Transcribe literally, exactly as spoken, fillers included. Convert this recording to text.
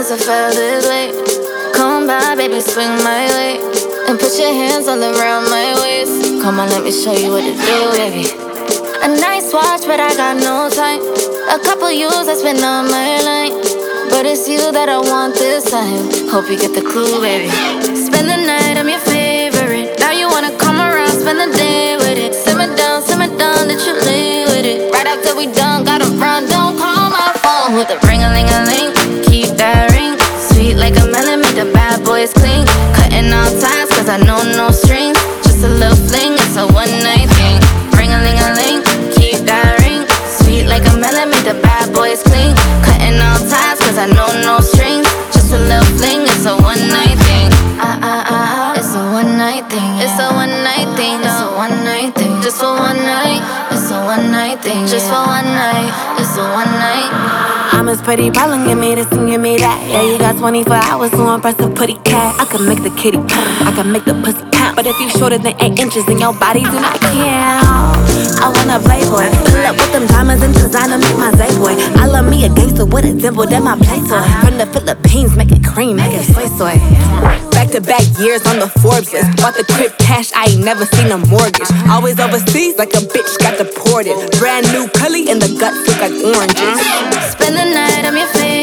guess I felt this way. Come by, baby, swing my way. And put your hands all around my waist. Come on, let me show you what to do, baby. A nice watch, but I got no time. A couple years I spent on my line, but it's you that I want this time. Hope you get the clue, baby. Spend the night, I'm your favorite. Now you wanna come around, spend the day with it. Simmer down, simmer down, let you lay with it. Right after we done, gotta run, don't call my phone. With a ring-a-ling-a-ling, keep that ring. Sweet like a melon, make the bad boys clean. Cutting all ties, cause I know no strings. Just a little fling, it's a one-night thing. Ring-a-ling-a-ling, keep that ring. Sweet like a melon, make the bad boys clean. Cutting all ties, cause I know no strings. Just a little fling, it's a one-night thing. Ah, ah, ah, it's a one-night thing. It's a one-night thing, it's a one-night thing. Just for one night, it's a one-night thing. Just for one night, it's a one-night. I'm as pretty problem, give me this and give me that. Yeah, you got twenty-four hours to impress a pretty cat. I can make the kitty purr, I can make the pussy count. But if you shorter than eight inches, then your body do not count. I want a playboy, pull up with them diamonds and designer, make my day boy. I love me a gangster with a dimple, that my play toy. From the Philippines, make it cream, make it soy soy. Back to back years on the Forbes list. Bought the crib cash, I ain't never seen a mortgage. Always overseas, like a bitch got deported. Brand new curly and the guts look like oranges. Spend the night, I'm your favorite.